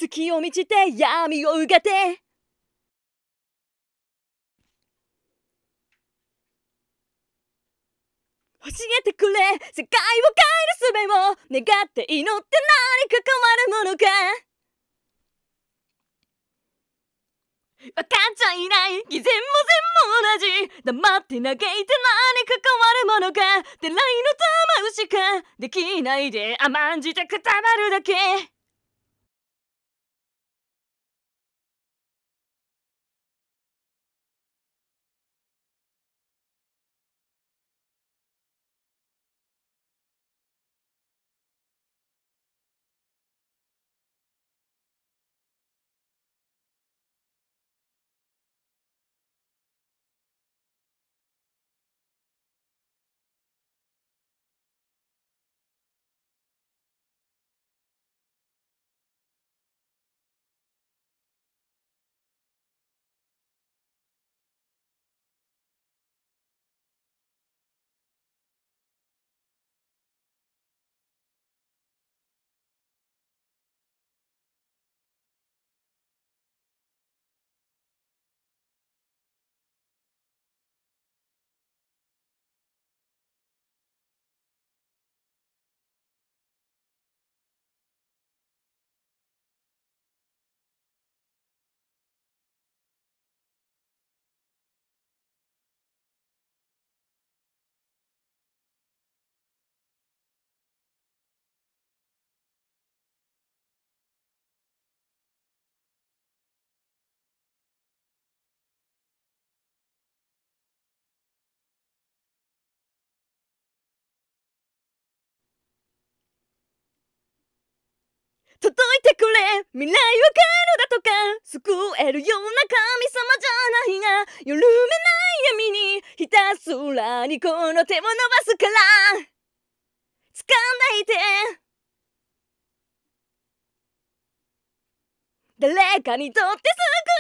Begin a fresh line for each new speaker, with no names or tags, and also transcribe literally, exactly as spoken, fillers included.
月を満ちて闇をうがて教えてくれ、世界を変える術を願って祈って何か変わるものか。分かっちゃいない、偽善も善も同じ。黙って嘆いて何か変わるものか。てらいの玉うしかできないで甘んじてくたばるだけ。届いてくれ、未来は変えるだとか救えるような神様じゃないが、緩めない闇にひたすらにこの手を伸ばすから掴んでいて。誰かにとって救